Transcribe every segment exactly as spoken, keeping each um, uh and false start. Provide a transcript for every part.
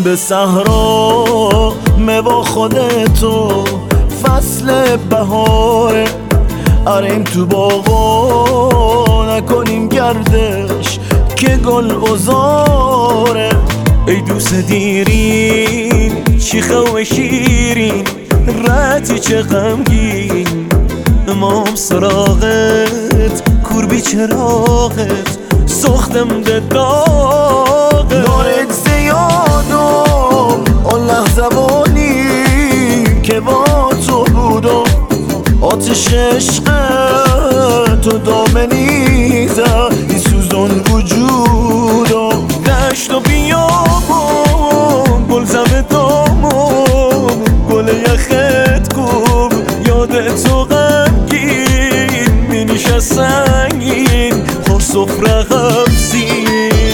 به صحرا با خودتو فصل بهاره، اریم تو باغا نکنیم گردش که گل بزاره. ای دوست دیرین چیخه و شیرین رتی چه غمگین، امام سراغت کور بی چراغت سختم ده داغت. دارت زیادم اون لحظه بانی که با تو بودم، آتش عشق تو دامنیزه این سوزان وجودم. دشت و بیابم گل زم دامم گل یخت کوب یاد تو غمگین می نشست سنگین خور سفره غمزین.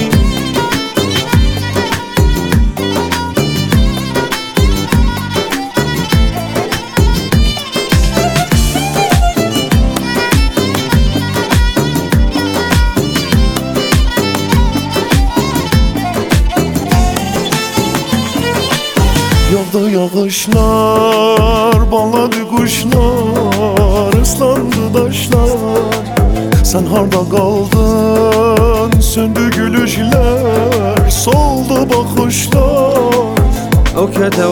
Yağdı yağışlar, bağladı kuşlar, ıslandı taşlar. Sen harda kaldın, söndü gülüşler, soldu bakışlar. أو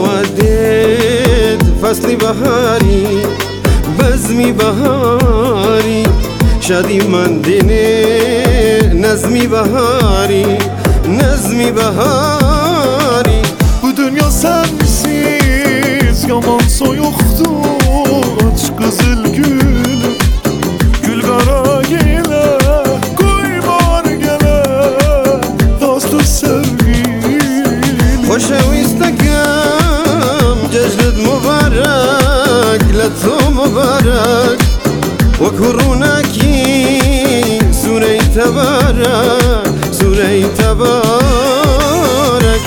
كتودد فصل بهاري بزمي بهاري شادي من ديني نزمي بهاري نزمي بهاري. Bu dünya sensiz yaman soyuktu, aç kızıl gül gül kara gele koymar gele dostu sevgilim. خوشويستكم ججد مبارك لتو مبارك وكروناكي سوري تبارك سوري تبارك.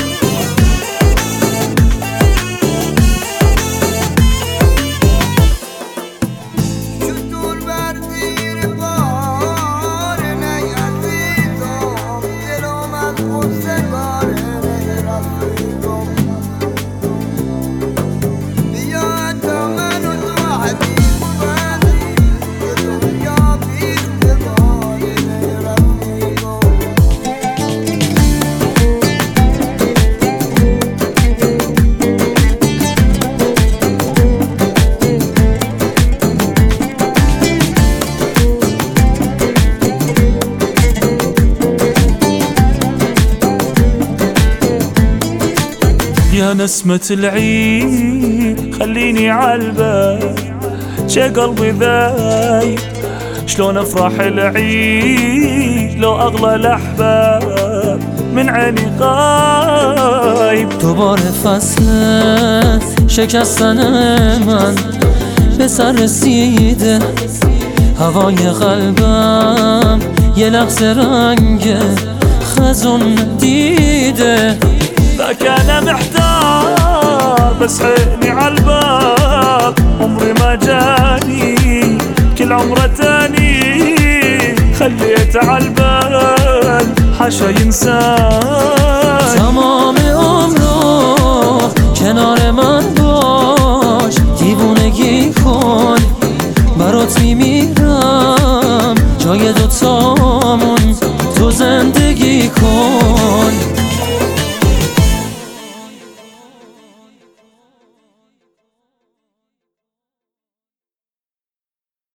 يا نسمة العيد خليني عالبال شي قلبي ذايب، شلون افرح العيد لو اغلى الاحباب من عيني غايب. دوباره فصل شکستن من به سر رسیده، هوای قلبم یه لحظه رنگ خزون دیده. ذاك انا محتار بس عيني عالباب، عمري ما جاني كل عمره تاني خليت عالبال حاشا ينساني. تمام عمرو کنار من باش، دیوونگی کن برات میمیرم، جای دوتامون تو زندگی کن.